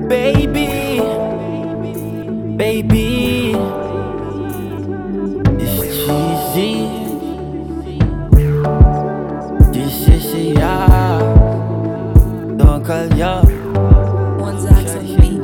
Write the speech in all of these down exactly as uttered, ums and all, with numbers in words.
Baby, baby, it's cheesy. This is ya. Don't call ya. One's acts on the beat.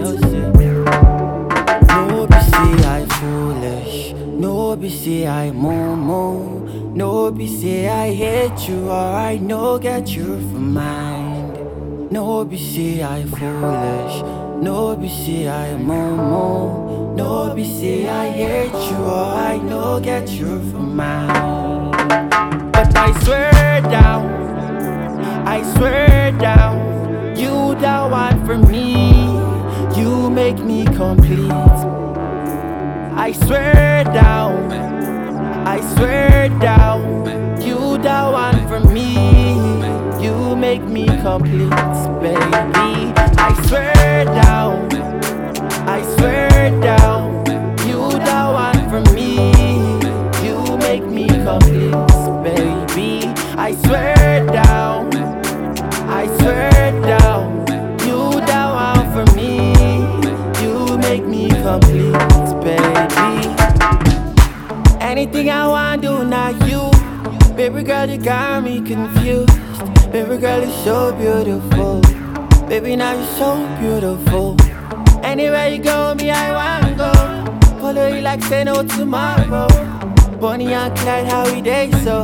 No be say I foolish. No be say I moo. No be say I hate you or I no get you for mind. No be say I foolish. No be say I moo. No be say I hate you or I no get you for mine. But I swear down, I swear down, you the one for me. You make me complete. I swear down, I swear down, you the one for me. You make me complete, baby. I swear down, I swear down, you the one for me. You make me complete, baby. I swear down, I swear down, you the one for me. You make me complete, baby. Anything I want do, not you. Baby girl, you got me confused. Baby girl, you're so beautiful. Baby, now you're so beautiful. Anywhere you go, me, I wanna go. Follow you like say no tomorrow. Bonnie and Clyde, how we day so.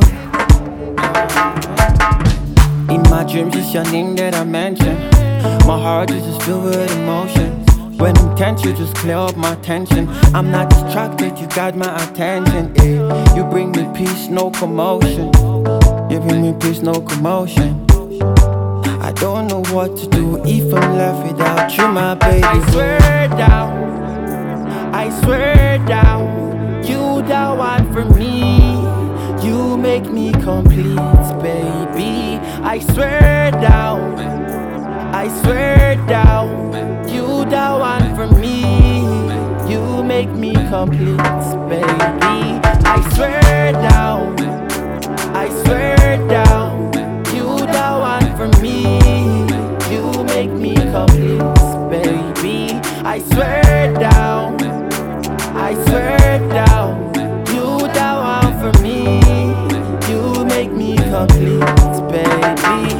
In my dreams, it's your name that I mention. My heart is just filled with emotions. When I'm tense, you just clear up my tension. I'm not distracted, you got my attention. Eh. You bring me peace, no commotion. You bring me peace, no commotion. I don't know what to do if I'm left without you, my baby. I swear down, I swear down, you the one for me. You make me complete, baby. I swear down, I swear down, you the one for me. You make me complete, baby. I swear down, I swear down, you the one for me. You make me complete, baby. I swear down, I swear down, you the one for me. You make me complete, baby.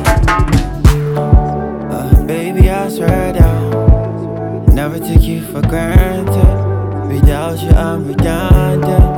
Uh, baby, I swear down, never take you for granted. Without you, I'm redundant.